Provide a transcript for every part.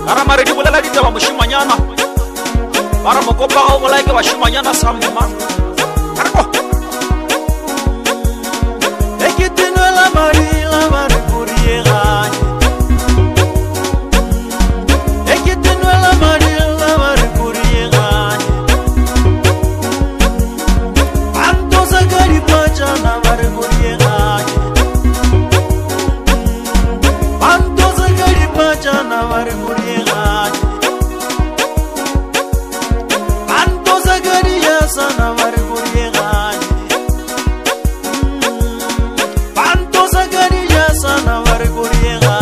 Ara mare di bolela di taba moshimanyana. Bara mokopa go bola ke bashimanyana sa mma. Ara go. Ekitenela mari la mari kuriega. Ekitenela mari la mari kuriega. Anto sagari pacha na mari kuriega. Anto sagari pacha na mari kuriega. Anto sagari ya sana mari kuriega. Anto sagari ya sana mari kuriega.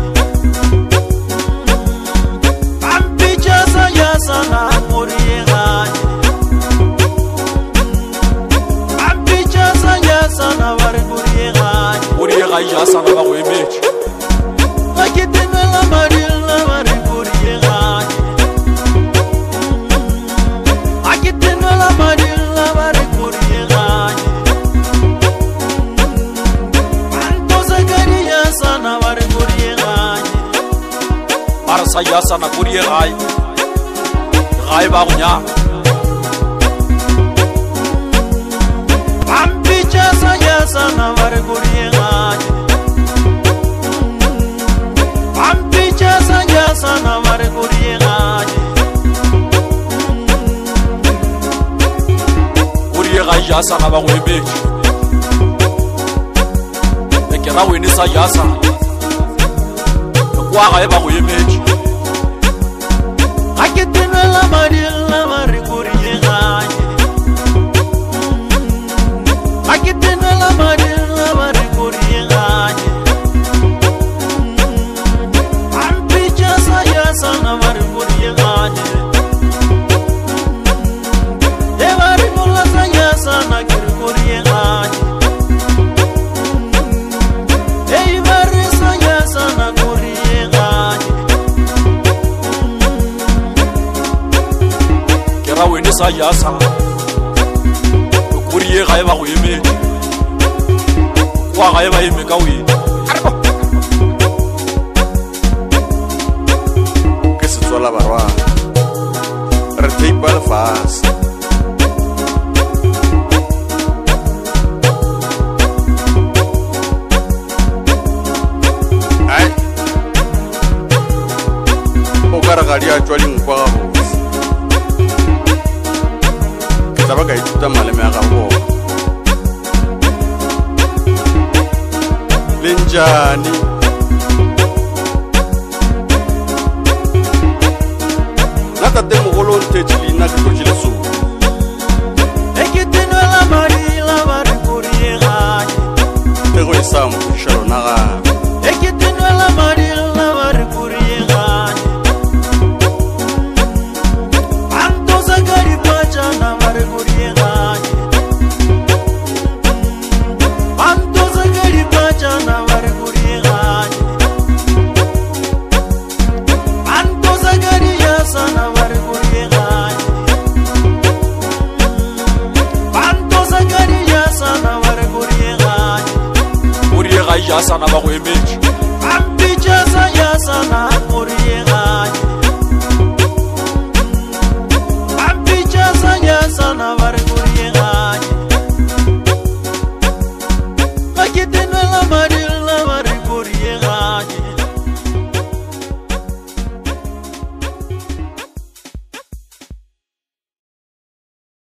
Ampicha sa ya sana kuriega. Ampicha sa ya sana mari kuriega. Kuriega ya sana ba go emechi. Akitenela mari la mari kuriega. Akitenela mari la mari kuriega. Anto sagari ya sana mari kuriega. Ara sa ya sana kuriega. Gai ba go nya. Ampicha sa ya sana mari kuriega. Ampicha sa ya sana mari kuriega. Kuriega ya sana ba go emechi. Ekera wini sa ya sana. Kwa ga ba go emechi. Akitenela mari la mari kuriega. Akitenela mari la mari kuriega. Ampicha sa ya sana mari kuriega. Evari mola sa ya sana kuriega. Evari sa ya sana kuriega. Kera wini sa ya sana. Kuriega ba go emechi. Kwa ga ba eme ka wini. Ke se tswala barwa re teipa lefase ai o ka re ga di a tswa dinkwa gabotse ke taba ka ithuta maleme a gago le njani